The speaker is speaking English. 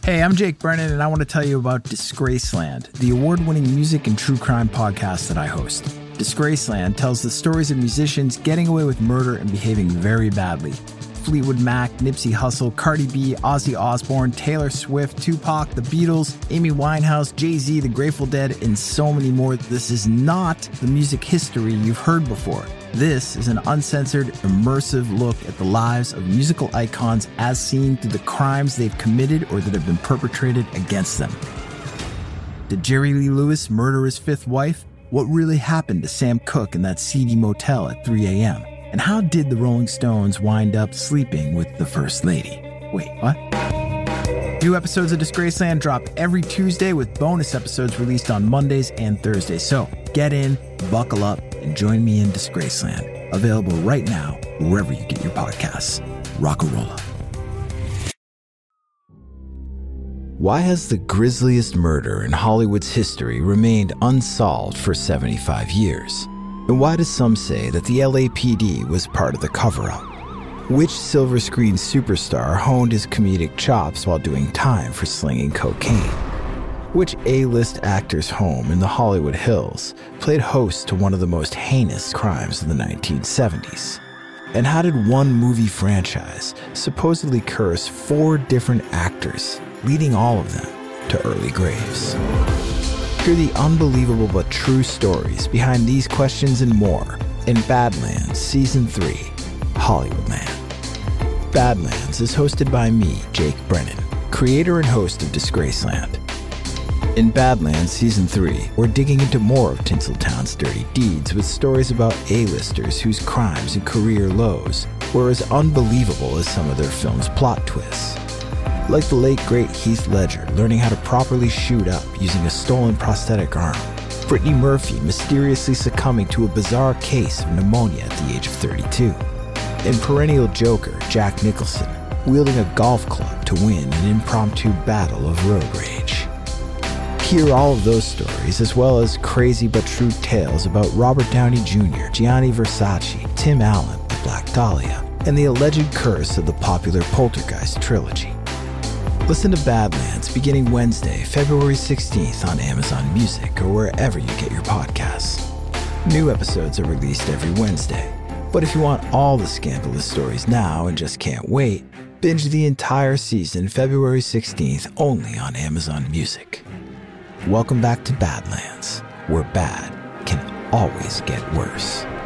Hey, I'm Jake Brennan, and I want to tell you about Disgraceland, the award-winning music and true crime podcast that I host. Disgraceland tells the stories of musicians getting away with murder and behaving very badly. Fleetwood Mac, Nipsey Hussle, Cardi B, Ozzy Osbourne, Taylor Swift, Tupac, The Beatles, Amy Winehouse, Jay-Z, The Grateful Dead, and so many more. This is not the music history you've heard before. This is an uncensored, immersive look at the lives of musical icons as seen through the crimes they've committed or that have been perpetrated against them. Did Jerry Lee Lewis murder his fifth wife? What really happened to Sam Cooke in that seedy motel at 3 a.m.? And how did the Rolling Stones wind up sleeping with the First Lady? Wait, what? New episodes of Disgraceland drop every Tuesday with bonus episodes released on Mondays and Thursdays. So get in, buckle up, and join me in Disgraceland. Available right now wherever you get your podcasts. Rock-a-rolla. Why has the grisliest murder in Hollywood's history remained unsolved for 75 years? And why do some say that the LAPD was part of the cover-up? Which silver screen superstar honed his comedic chops while doing time for slinging cocaine? Which A-list actor's home in the Hollywood Hills played host to one of the most heinous crimes of the 1970s? And how did one movie franchise supposedly curse 4 different actors, leading all of them to early graves? Hear the unbelievable but true stories behind these questions and more in Badlands Season 3, Hollywoodland. Badlands is hosted by me, Jake Brennan, creator and host of Disgraceland. In Badlands Season 3, we're digging into more of Tinseltown's dirty deeds with stories about A-listers whose crimes and career lows were as unbelievable as some of their film's plot twists. Like the late great Heath Ledger learning how to properly shoot up using a stolen prosthetic arm, Brittany Murphy mysteriously succumbing to a bizarre case of pneumonia at the age of 32, and perennial joker Jack Nicholson wielding a golf club to win an impromptu battle of road rage. Hear all of those stories as well as crazy but true tales about Robert Downey Jr., Gianni Versace, Tim Allen, the Black Dahlia, and the alleged curse of the popular Poltergeist trilogy. Listen to Badlands beginning Wednesday, February 16th on Amazon Music or wherever you get your podcasts. New episodes are released every Wednesday. But if you want all the scandalous stories now and just can't wait, binge the entire season February 16th only on Amazon Music. Welcome back to Badlands, where bad can always get worse.